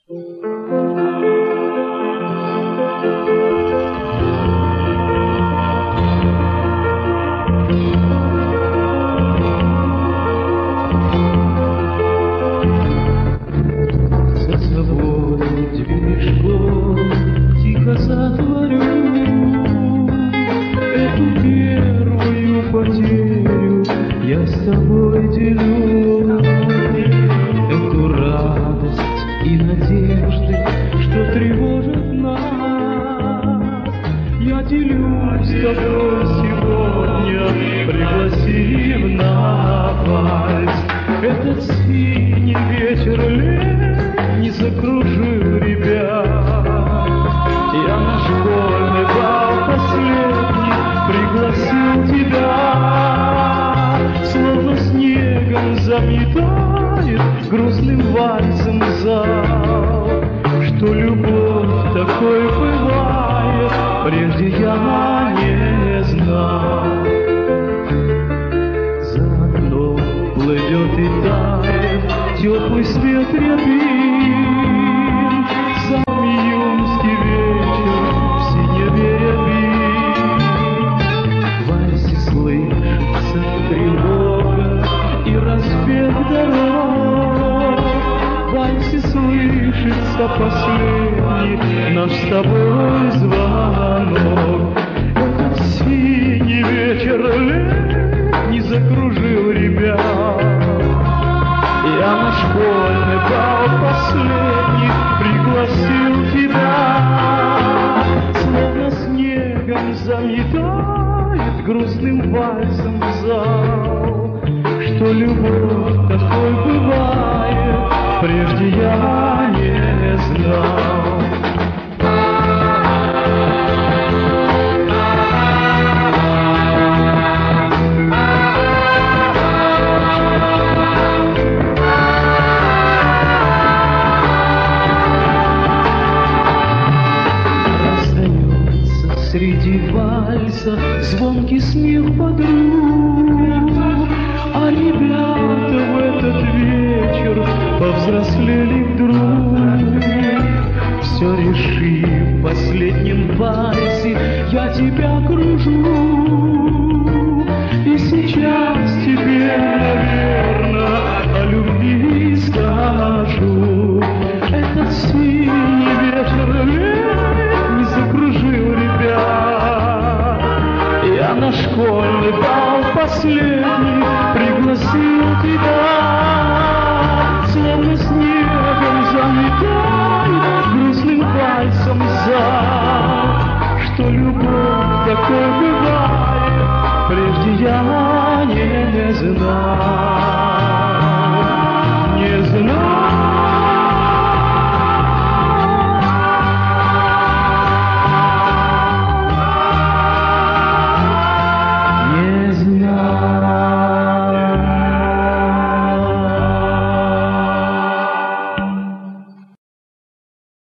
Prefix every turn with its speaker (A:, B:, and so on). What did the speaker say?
A: Я с тобой делю эту радость и надежды, что тревожит нас. Я делю с тобой сегодня, пригласив на вальс. Этот синий вечер не закружил ребят. Я на школьный бал последний пригласил тебя. Словно снегом заметает грустным вальсом зал. Что любовь такой бывает, прежде я не знал. За окном плывет и тает теплый свет рябин. Сам июньский вечер в синеве рябин. В вальсе слышится тревога и разбег дорог. В вальсе слышится последний наш с тобой звонок. Этот синий вечер не закружил ребят. Я на школьный бал последний пригласил тебя. Словно снегом заметает грустным вальсом зал. Что любовь такой бывает, прежде я не знал. Среди вальса звонкий смех подруг, а ребята в этот вечер повзрослели вдруг. Все решив в последнем вальсе, я тебя кружу, и сейчас тебе, наверное, о любви скажу. Этот синий вечер не закружил ребят. Я на школьный бал последний пригласил тебя. Словно снегом заметает грустным вальсом зал. Что любовь такой бывает, прежде я не знал.